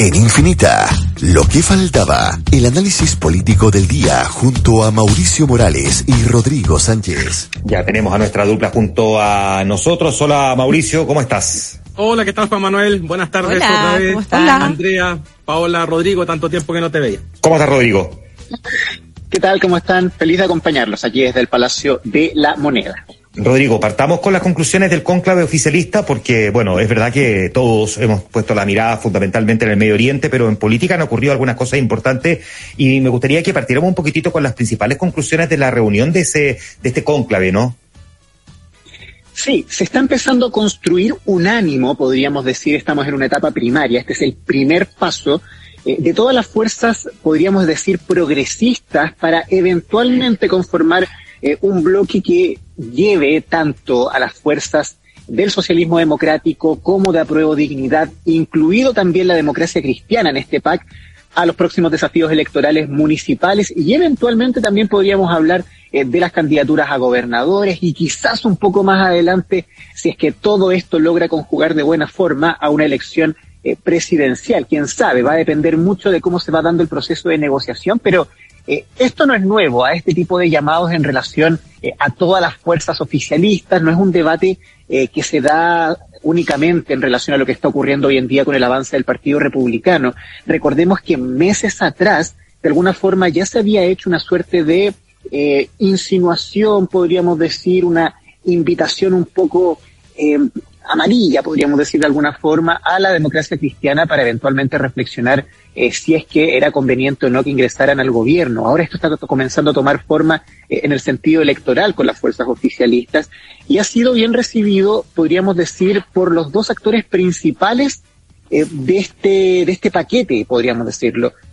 En Infinita, lo que faltaba, el análisis político del día junto a Mauricio Morales y Rodrigo Sánchez. Ya tenemos a nuestra dupla junto a nosotros. Hola Mauricio, ¿cómo estás? Hola, ¿qué tal Juan Manuel? Buenas tardes. Hola, otra vez. ¿cómo estás? Hola. Andrea, Paola, Rodrigo, tanto tiempo que no te veía. ¿Cómo estás, Rodrigo? ¿Qué tal? ¿Cómo están? Feliz de acompañarlos aquí desde el Palacio de la Moneda. Rodrigo, partamos con las conclusiones del cónclave oficialista porque, bueno, es verdad que todos hemos puesto la mirada fundamentalmente en el Medio Oriente, pero en política han ocurrido algunas cosas importantes y me gustaría que partiéramos un poquitito con las principales conclusiones de la reunión de este cónclave, ¿no? Sí, se está empezando a construir un ánimo, podríamos decir, estamos en una etapa primaria, este es el primer paso de todas las fuerzas, podríamos decir, progresistas para eventualmente conformar un bloque que lleve tanto a las fuerzas del socialismo democrático como de Apruebo Dignidad, incluido también la democracia cristiana en este PAC, a los próximos desafíos electorales municipales y eventualmente también podríamos hablar de las candidaturas a gobernadores y quizás un poco más adelante, si es que todo esto logra conjugar de buena forma, a una elección presidencial. Quién sabe, va a depender mucho de cómo se va dando el proceso de negociación, pero esto no es nuevo a este tipo de llamados en relación a todas las fuerzas oficialistas, no es un debate que se da únicamente en relación a lo que está ocurriendo hoy en día con el avance del Partido Republicano. Recordemos que meses atrás, de alguna forma, ya se había hecho una suerte de insinuación, podríamos decir, una invitación un poco amarilla, podríamos decir de alguna forma, a la democracia cristiana para eventualmente reflexionar si es que era conveniente o no que ingresaran al gobierno. Ahora esto está comenzando a tomar forma en el sentido electoral con las fuerzas oficialistas y ha sido bien recibido, podríamos decir, por los dos actores principales de este paquete, podríamos decirlo.